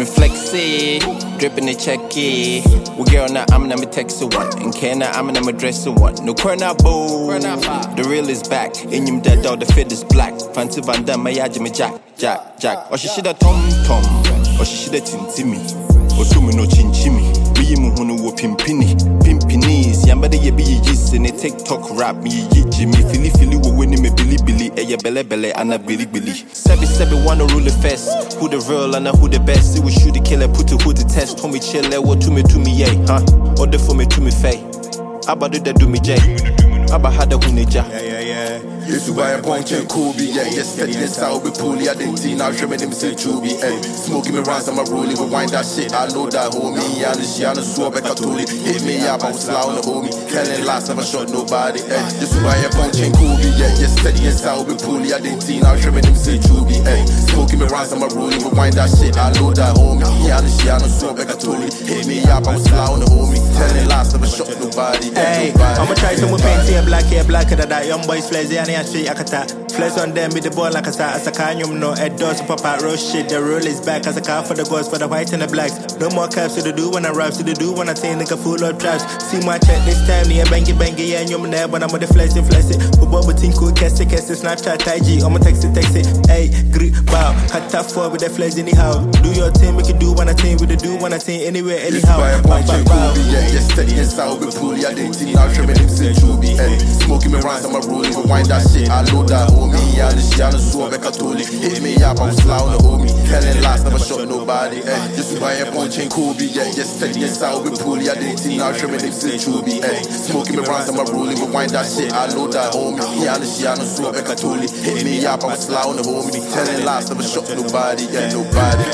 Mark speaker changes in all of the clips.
Speaker 1: Me flexy, dripping the checky. We girl now, I'm me text one. And can I'm me dress one. No corner boo. The real is back. In him dead dog, the fit is black. Fancy Van Damme, my me jack. Or she should have tom. Or she should have tintimmy. Or to me no chinchimmy. Be mu hunu wo pimpinis. Yambade ye be yis in a TikTok rap me ye Jimmy. Philly wo winning me Billy. Eh bele and a Billy. Sebi wanna rule the fest. Who the real and who the best? It was shoot the killer, put to who the test. Homie chill, what to me, yeah, huh? Order for me to me, fay. Abba do me, Jay. Abba had a hunija.
Speaker 2: Yeah. This is why I'm punching Kobe, yeah. Yesterday, yes, I'll be pulling. I didn't see now, trimming him, say Chubby, eh. Smoking me rounds, I'm a rolling, rewind that shit. I know that, homie. Yeah, I'm a swab, I told it. Hit me up, I'm slow on the homie. Telling last, never shot nobody, eh. This is why I'm punching Kobe, yeah. Yesterday, yes, I'll be pulling. I didn't see now, trimming him, say Chubby, eh. Smoking me rounds, I'm a rolling, rewind that shit. I know that, homie. Yeah, I'm a swab, I told it. Hit me up, I'm slow on the homie. Telling last, never shot nobody, eh.
Speaker 3: I'ma try some paint here, blacker than that. Young boys, flares, and I see Akata. Flares on them with the ball like a sa. As a kanyum, no, head doors, pop out, roast shit. The roll is back as a car for the girls, for the white and the blacks. No more caps to the do when I rap, to the do when I say nigga full of traps. See my check this time, yeah, bangy, yeah, and you're there, but I'm with the flex it. But Bobo think cool, cast it, Snapchat, IG, I'ma text it. Hey, grip, bow, cut top four with the flares anyhow. Do your thing, we can do one I think, we do one I think anywhere, anyhow.
Speaker 2: Yeah, yesterday, yes, I'll be pulling. I didn't see now, trimming him, say Chubby, eh. Smoking me rounds, I'm a rolling, rewind that shit. I know that, homie. Yeah, I'm a swab, I told it. Hit me up, I'm slow on the homie. Telling last, never shot nobody, eh. This is why I'm punching Kobe, yeah. Yesterday, yes, I'll be pulling. I didn't see now, trimming him, say Chubby, eh. Smoking me rounds, I'm a rolling, rewind that shit. I know that, homie. Yeah, I'm a swab, I told it. Hit me up, I'm slow on the homie. Telling last, never shot nobody, yeah. Nobody.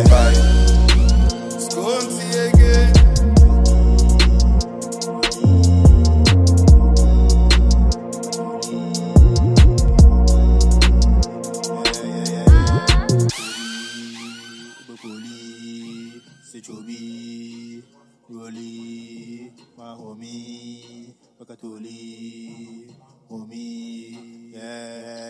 Speaker 4: It's going to see again.
Speaker 3: Chubby, Rolly, my homie, Bakatuli, homie, yeah.